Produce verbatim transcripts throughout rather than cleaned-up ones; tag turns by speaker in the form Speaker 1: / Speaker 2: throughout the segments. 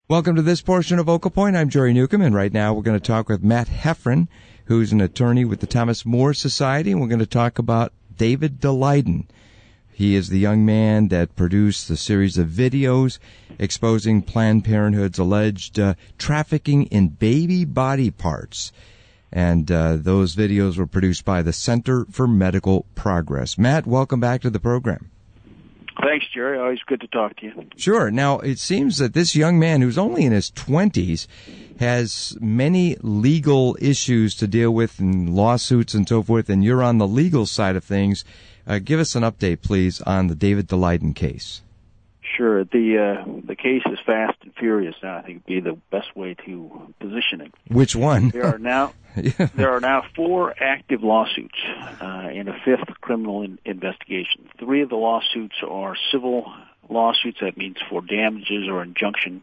Speaker 1: Welcome to this portion of Vocal Point. I'm Jerry Newcomb, and right now we're going to talk with Matt Heffron, who's an attorney with the Thomas More Society, and we're going to talk about David Daleiden. He is the young man that produced the series of videos exposing Planned Parenthood's alleged uh, trafficking in baby body parts. And uh, those videos were produced by the Center for Medical Progress. Matt, welcome back to the program.
Speaker 2: Thanks, Jerry. Always good to talk to you.
Speaker 1: Sure. Now, it seems that this young man, who's only in his twenties, has many legal issues to deal with and lawsuits and so forth, and you're on the legal side of things. Uh, give us an update, please, on the David Daleiden case.
Speaker 2: Sure. The uh, the case is fast and furious now. I think would be the best way to position it.
Speaker 1: Which one?
Speaker 2: There are now yeah. there are now four active lawsuits uh, and a fifth criminal in- investigation. Three of the lawsuits are civil lawsuits. That means for damages or injunction,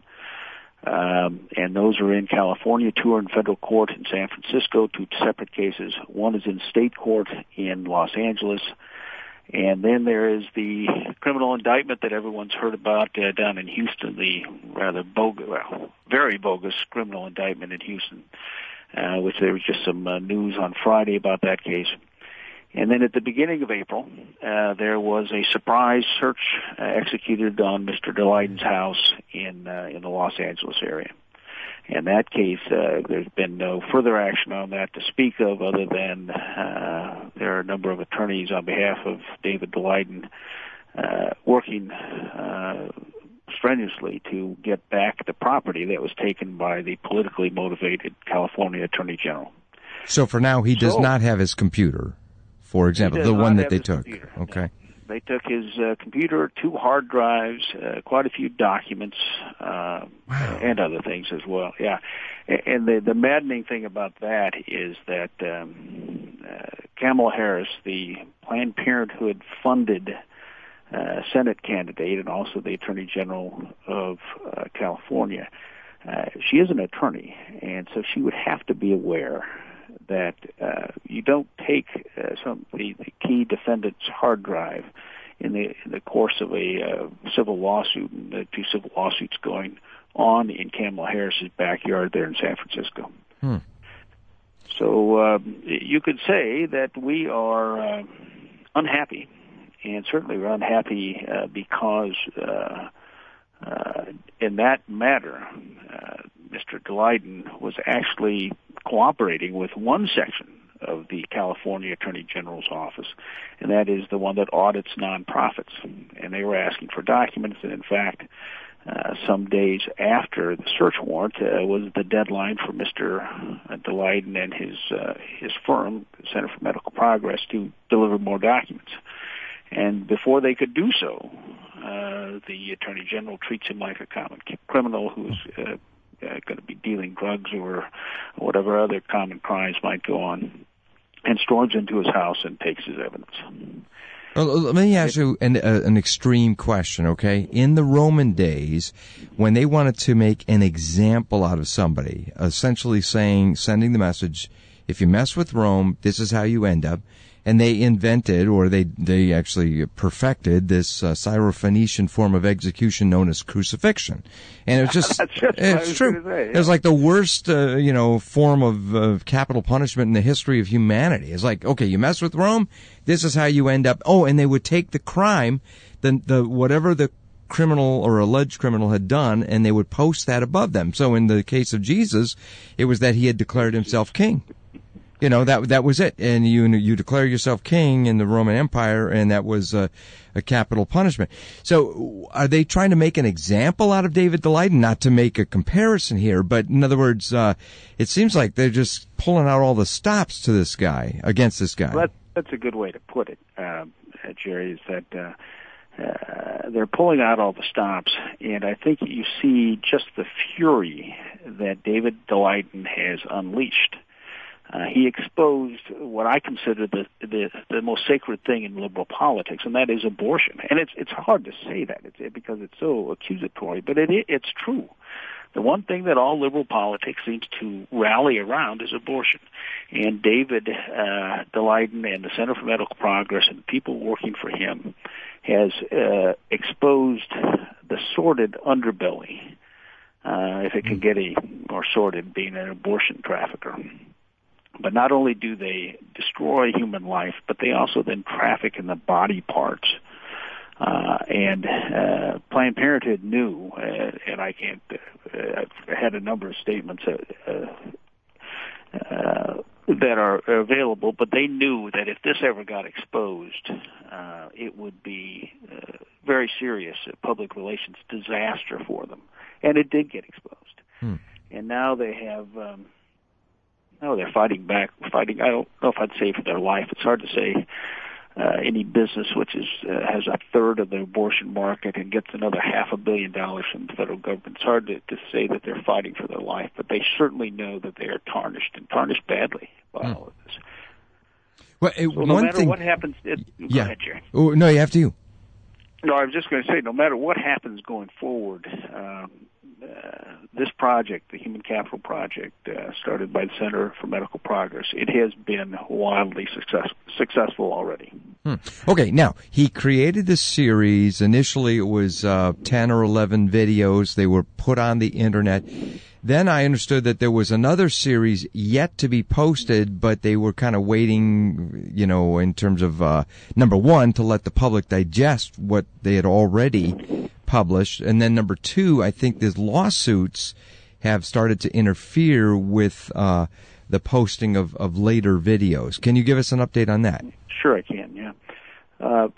Speaker 2: um, and those are in California. Two are in federal court in San Francisco. Two separate cases. One is in state court in Los Angeles. And then there is the criminal indictment that everyone's heard about uh, down in Houston, the rather bogus, well, very bogus criminal indictment in Houston, uh, which there was just some uh, news on Friday about that case. And then at the beginning of April, uh, there was a surprise search uh, executed on Mister Daleiden's house in uh, in the Los Angeles area. In that case, uh, there's been no further action on that to speak of other than uh, there are a number of attorneys on behalf of David Daleiden uh, working uh, strenuously to get back the property that was taken by the politically motivated California Attorney General.
Speaker 1: So for now, he does so, not have his computer, for example, the one that they took.
Speaker 2: Computer.
Speaker 1: Okay.
Speaker 2: No. They took his uh, computer, two hard drives, uh, quite a few documents, uh, wow. and other things as well. Yeah, and the the maddening thing about that is that um, uh, Kamala Harris, the Planned Parenthood funded uh, Senate candidate, and also the Attorney General of uh, California, uh, she is an attorney, and so she would have to be aware that uh, you don't take uh, some the, the key defendant's hard drive in the in the course of a uh, civil lawsuit, and the two civil lawsuits going on in Kamala Harris's backyard there in San Francisco.
Speaker 1: Hmm.
Speaker 2: So uh, you could say that we are uh, unhappy, and certainly we're unhappy uh, because uh, uh, in that matter, uh, Mister Daleiden was actually cooperating with one section of the California Attorney General's office, and that is the one that audits nonprofits. And they were asking for documents, and in fact, uh, some days after the search warrant uh, was the deadline for Mister Daleiden and his uh, his firm, Center for Medical Progress, to deliver more documents. And before they could do so, uh, the Attorney General treats him like a common criminal who's uh, Uh, going to be dealing drugs or whatever other common crimes might go on, and storms into his house and takes his evidence.
Speaker 1: Well, let me ask you an, uh, an extreme question, okay? In the Roman days, when they wanted to make an example out of somebody, essentially saying, sending the message, if you mess with Rome, this is how you end up, and they invented, or they they actually perfected, this uh, Syrophoenician form of execution known as crucifixion. And it was just,
Speaker 2: That's just
Speaker 1: it's true.
Speaker 2: Say, yeah.
Speaker 1: It was like the worst, uh, you know, form of uh, capital punishment in the history of humanity. It's like, okay, you mess with Rome, this is how you end up. Oh, and they would take the crime, the the whatever the criminal or alleged criminal had done, and they would post that above them. So in the case of Jesus, it was that he had declared himself king. You know, that that was it. And you you declare yourself king in the Roman Empire, and that was uh, a capital punishment. So are they trying to make an example out of David Daleiden? Not to make a comparison here, but in other words, uh, it seems like they're just pulling out all the stops to this guy, against this guy.
Speaker 2: Well, that, that's a good way to put it, uh, Jerry, is that uh, uh, they're pulling out all the stops, and I think you see just the fury that David Daleiden has unleashed. Uh, he exposed what I consider the, the the most sacred thing in liberal politics, and that is abortion. And it's it's hard to say that it's, because it's so accusatory, but it it's true. The one thing that all liberal politics seems to rally around is abortion. And David uh, Daleiden and the Center for Medical Progress and the people working for him has uh, exposed the sordid underbelly uh, if it can get any more sordid, being an abortion trafficker. But not only do they destroy human life, but they also then traffic in the body parts. Uh, and uh, Planned Parenthood knew, uh, and I can't, uh, I've had a number of statements uh, uh, that are available, but they knew that if this ever got exposed, uh, it would be uh, very serious uh, public relations disaster for them. And it did get exposed. Hmm. And now they have... Um, No, they're fighting back, fighting, I don't know if I'd say for their life. It's hard to say uh, any business which is uh, has a third of the abortion market and gets another half a billion dollars from the federal government. It's hard to, to say that they're fighting for their life, but they certainly know that they are tarnished, and tarnished badly by mm. all of this.
Speaker 1: Well, it,
Speaker 2: so no
Speaker 1: one
Speaker 2: matter
Speaker 1: thing,
Speaker 2: what happens, it,
Speaker 1: yeah.
Speaker 2: go ahead, Jerry.
Speaker 1: Oh, no, you have to.
Speaker 2: No, I was just going to say, no matter what happens going forward, um, uh, this project, the Human Capital Project, uh, started by the Center for Medical Progress, it has been wildly success- successful already.
Speaker 1: Hmm. Okay, now, he created this series. Initially, it was uh, ten or eleven videos. They were put on the Internet. Then I understood that there was another series yet to be posted, but they were kind of waiting, you know, in terms of, uh, number one, to let the public digest what they had already published. And then number two, I think these lawsuits have started to interfere with uh, the posting of, of later videos. Can you give us an update on that?
Speaker 2: Sure I can, yeah. Uh,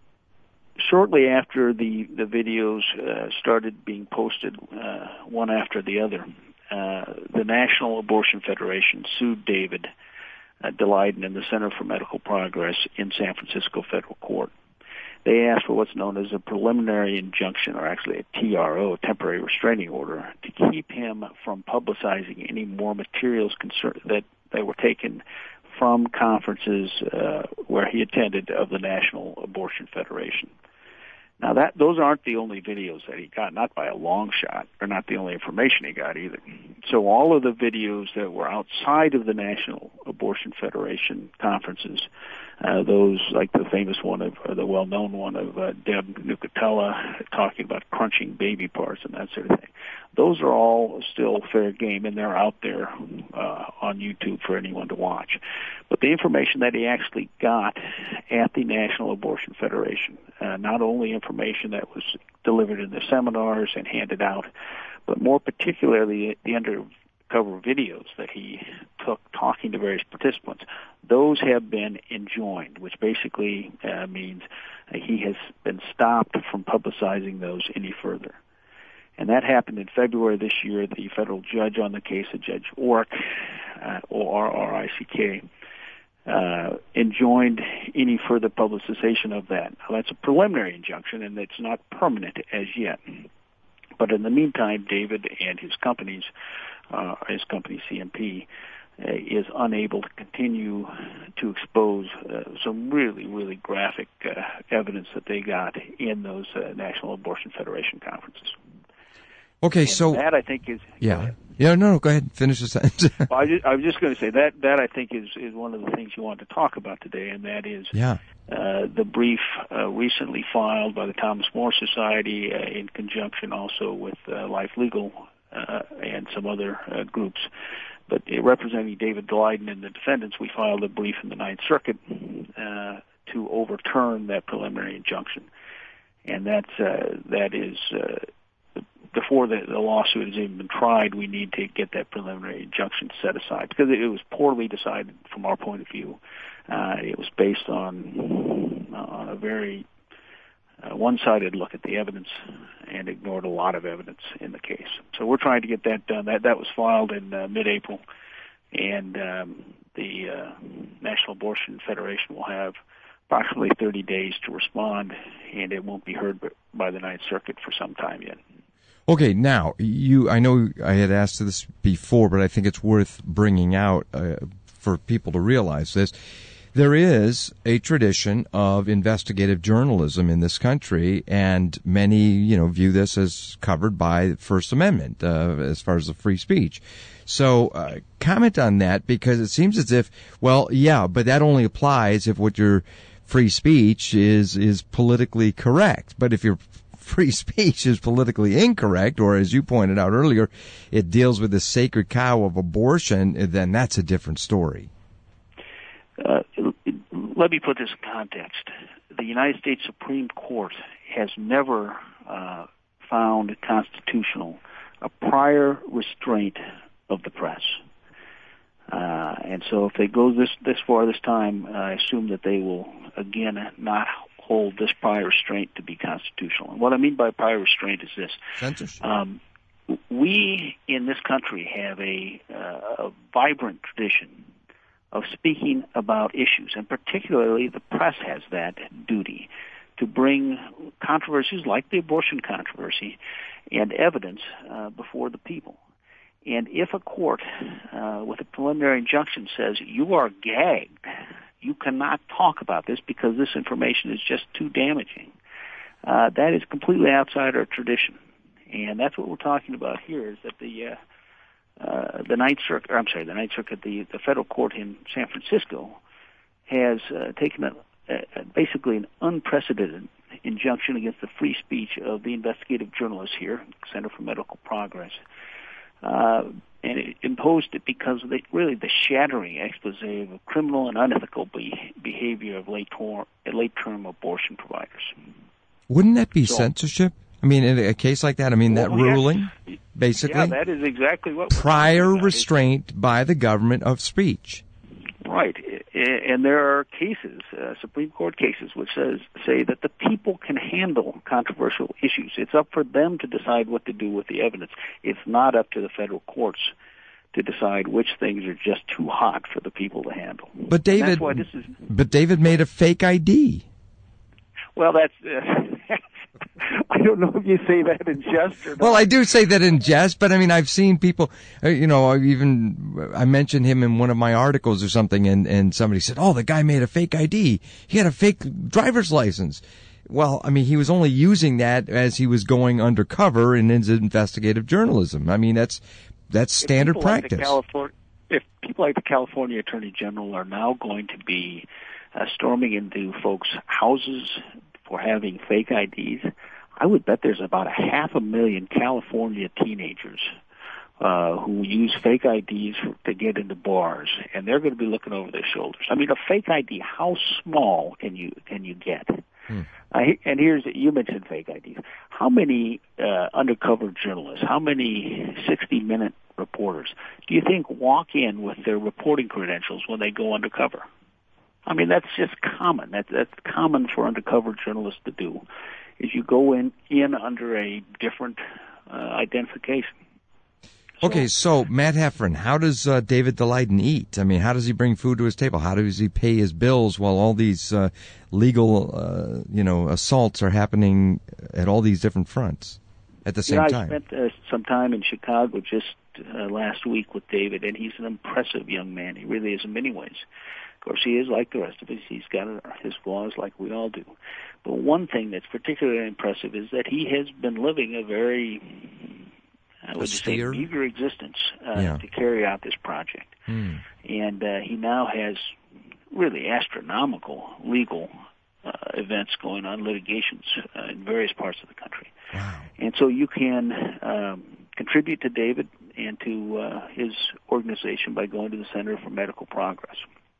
Speaker 2: shortly after the, the videos uh, started being posted uh, one after the other, uh, the National Abortion Federation sued David uh, Daleiden and the Center for Medical Progress in San Francisco federal court. They asked for what's known as a preliminary injunction, or actually a T R O, a temporary restraining order, to keep him from publicizing any more materials concern- that, that were taken from conferences uh, where he attended of the National Abortion Federation. Now, that those aren't the only videos that he got, not by a long shot, or not the only information he got either. So all of the videos that were outside of the National Abortion Federation conferences, uh, those like the famous one of, or the well-known one of uh, Deb Nucatella talking about crunching baby parts and that sort of thing, those are all still fair game, and they're out there uh, on YouTube for anyone to watch. But the information that he actually got at the National Abortion Federation, uh, not only information that was delivered in the seminars and handed out, but more particularly the undercover videos that he took talking to various participants, those have been enjoined, which basically uh, means uh, he has been stopped from publicizing those any further. And that happened in February this year. The federal judge on the case, Judge Orrick, uh, O R R I C K, uh, enjoined any further publicization of that. Now, that's a preliminary injunction, and it's not permanent as yet. But in the meantime, David and his companies, uh, his company C M P, uh, is unable to continue to expose uh, some really, really graphic uh, evidence that they got in those uh, National Abortion Federation conferences.
Speaker 1: Okay,
Speaker 2: and
Speaker 1: so
Speaker 2: that I think is
Speaker 1: yeah, yeah. No, no, go ahead, finish the sentence.
Speaker 2: well, I, just, I was just going to say that that I think is is one of the things you want to talk about today, and that is
Speaker 1: yeah.
Speaker 2: uh, the brief uh, recently filed by the Thomas More Society uh, in conjunction also with uh, Life Legal uh, and some other uh, groups. But uh, representing David Daleiden and the defendants, we filed a brief in the Ninth Circuit uh, to overturn that preliminary injunction, and that's uh, that is. Uh, Before the, the lawsuit has even been tried, we need to get that preliminary injunction set aside because it, it was poorly decided from our point of view. Uh, it was based on on a very uh, one-sided look at the evidence and ignored a lot of evidence in the case. So we're trying to get that done. That that was filed in uh, mid-April, and um, the uh, National Abortion Federation will have approximately thirty days to respond, and it won't be heard by the Ninth Circuit for some time yet.
Speaker 1: Okay, now, you, I know I had asked this before, but I think it's worth bringing out uh, for people to realize this. There is a tradition of investigative journalism in this country, and many, you know, view this as covered by the First Amendment uh, as far as the free speech. So uh, comment on that, because it seems as if, well, yeah, but that only applies if what your free speech is is politically correct. But if your free speech is politically incorrect, or as you pointed out earlier, it deals with the sacred cow of abortion, then that's a different story.
Speaker 2: Uh, let me put this in context. The United States Supreme Court has never uh, found constitutional a prior restraint of the press. Uh, and so if they go this, this far this time, I assume that they will, again, not hold this prior restraint to be constitutional. And what I mean by prior restraint is this.
Speaker 1: Censorship.
Speaker 2: Um, we in this country have a, uh, a vibrant tradition of speaking about issues, and particularly the press has that duty to bring controversies like the abortion controversy and evidence uh, before the people. And if a court uh, with a preliminary injunction says you are gagged, you cannot talk about this because this information is just too damaging, uh, that is completely outside our tradition. And that's what we're talking about here, is that the uh, uh, the Ninth Circuit, or I'm sorry, the Ninth Circuit, the, the federal court in San Francisco has uh, taken a, a, basically an unprecedented injunction against the free speech of the investigative journalists here, Center for Medical Progress. Uh, and it imposed it because of the, really the shattering expose of criminal and unethical be- behavior of late-term, late-term abortion providers.
Speaker 1: Wouldn't that be
Speaker 2: so,
Speaker 1: censorship? I mean, in a case like that, I mean, that
Speaker 2: well,
Speaker 1: ruling,
Speaker 2: yeah.
Speaker 1: basically?
Speaker 2: Yeah, that is exactly what we're
Speaker 1: prior
Speaker 2: talking about.
Speaker 1: restraint by the government of speech.
Speaker 2: Right. And there are cases, uh, Supreme Court cases, which says, say that the people can handle controversial issues. It's up for them to decide what to do with the evidence. It's not up to the federal courts to decide which things are just too hot for the people to handle.
Speaker 1: But David,
Speaker 2: that's why this is,
Speaker 1: but David made a fake I D.
Speaker 2: Well, that's... Uh, I don't know if you say that in jest or not.
Speaker 1: Well, I do say that in jest, but I mean, I've seen people, uh, you know, I even, I mentioned him in one of my articles or something, and, and somebody said, oh, the guy made a fake I D. He had a fake driver's license. Well, I mean, he was only using that as he was going undercover in his investigative journalism. I mean, that's, that's standard
Speaker 2: if
Speaker 1: practice.
Speaker 2: Like California, if people like the California Attorney General are now going to be uh, storming into folks' houses for having fake I Ds, I would bet there's about a half a million California teenagers uh, who use fake I Ds for, to get into bars, and they're going to be looking over their shoulders. I mean, a fake I D, how small can you can you get? Hmm. Uh, and here's, you mentioned fake I Ds. How many uh, undercover journalists, how many sixty-minute reporters do you think walk in with their reporting credentials when they go undercover? I mean, that's just common. That, that's common for undercover journalists to do, is you go in, in under a different uh, identification. So,
Speaker 1: okay, so Matt Heffron, how does uh, David Daleiden eat? I mean, how does he bring food to his table? How does he pay his bills while all these uh, legal, uh, you know, assaults are happening at all these different fronts at the same
Speaker 2: yeah,
Speaker 1: time?
Speaker 2: I spent uh, some time in Chicago just uh, last week with David, and he's an impressive young man. He really is in many ways. Of course, he is like the rest of us. He's got his flaws like we all do. But one thing that's particularly impressive is that he has been living a very, I would say, meager existence uh,
Speaker 1: yeah.
Speaker 2: to carry out this project. Hmm. And uh, he now has really astronomical legal uh, events going on, litigations uh, in various parts of the country.
Speaker 1: Wow.
Speaker 2: And so you can um, contribute to David and to uh, his organization by going to the Center for Medical Progress.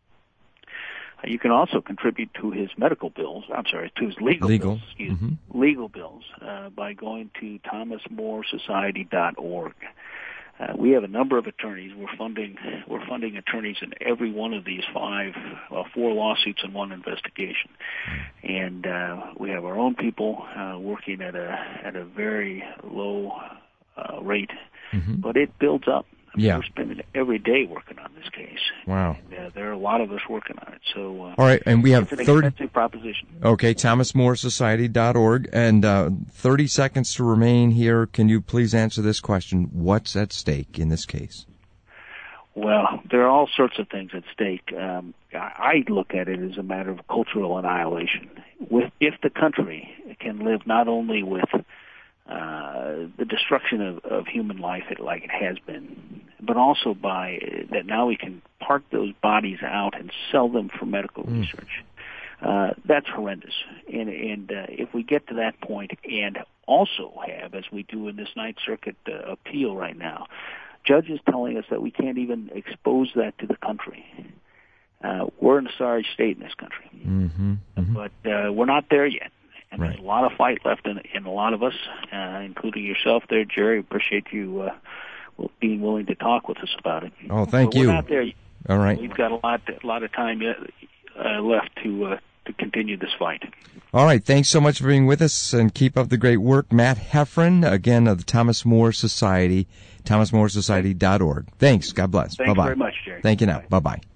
Speaker 2: You can also contribute to his medical bills, I'm sorry, to his legal,
Speaker 1: legal.
Speaker 2: bills, excuse
Speaker 1: mm-hmm.
Speaker 2: legal bills, uh, by going to thomas more society dot org. Uh, we have a number of attorneys. We're funding, we're funding attorneys in every one of these five, uh, four lawsuits and one investigation. And, uh, we have our own people, uh, working at a, at a very low, uh, rate, mm-hmm. but it builds up. I mean,
Speaker 1: yeah.
Speaker 2: We're spending every day working on this case.
Speaker 1: Wow.
Speaker 2: And, uh, there are a lot of us working on it. So, uh,
Speaker 1: all right, and we have
Speaker 2: it's an
Speaker 1: thirty
Speaker 2: expensive proposition.
Speaker 1: Okay, thomas more society dot org, and uh, thirty seconds to remain here. Can you please answer this question? What's at stake in this case?
Speaker 2: Well, there are all sorts of things at stake. Um, I look at it as a matter of cultural annihilation. With, if the country can live not only with Uh, the destruction of, of human life it, like it has been, but also by uh, that now we can park those bodies out and sell them for medical mm. research. Uh, that's horrendous. And, and uh, if we get to that point and also have, as we do in this Ninth Circuit uh, appeal right now, judges telling us that we can't even expose that to the country. Uh, we're in a sorry state in this country,
Speaker 1: mm-hmm, mm-hmm.
Speaker 2: but uh, we're not there yet. And
Speaker 1: right.
Speaker 2: There's a lot of fight left in, in a lot of us, uh, including yourself there, Jerry. Appreciate you uh, being willing to talk with us about it.
Speaker 1: Oh, thank
Speaker 2: but
Speaker 1: you.
Speaker 2: We're not there yet.
Speaker 1: All right.
Speaker 2: We've got a lot, a lot of time uh, left to uh, to continue this fight.
Speaker 1: All right. Thanks so much for being with us, and keep up the great work. Matt Heffron, again, of the Thomas More Society, thomas more society dot org. Thanks. God bless.
Speaker 2: Thanks
Speaker 1: Bye-bye.
Speaker 2: very much, Jerry.
Speaker 1: Thank you now.
Speaker 2: Bye.
Speaker 1: Bye-bye.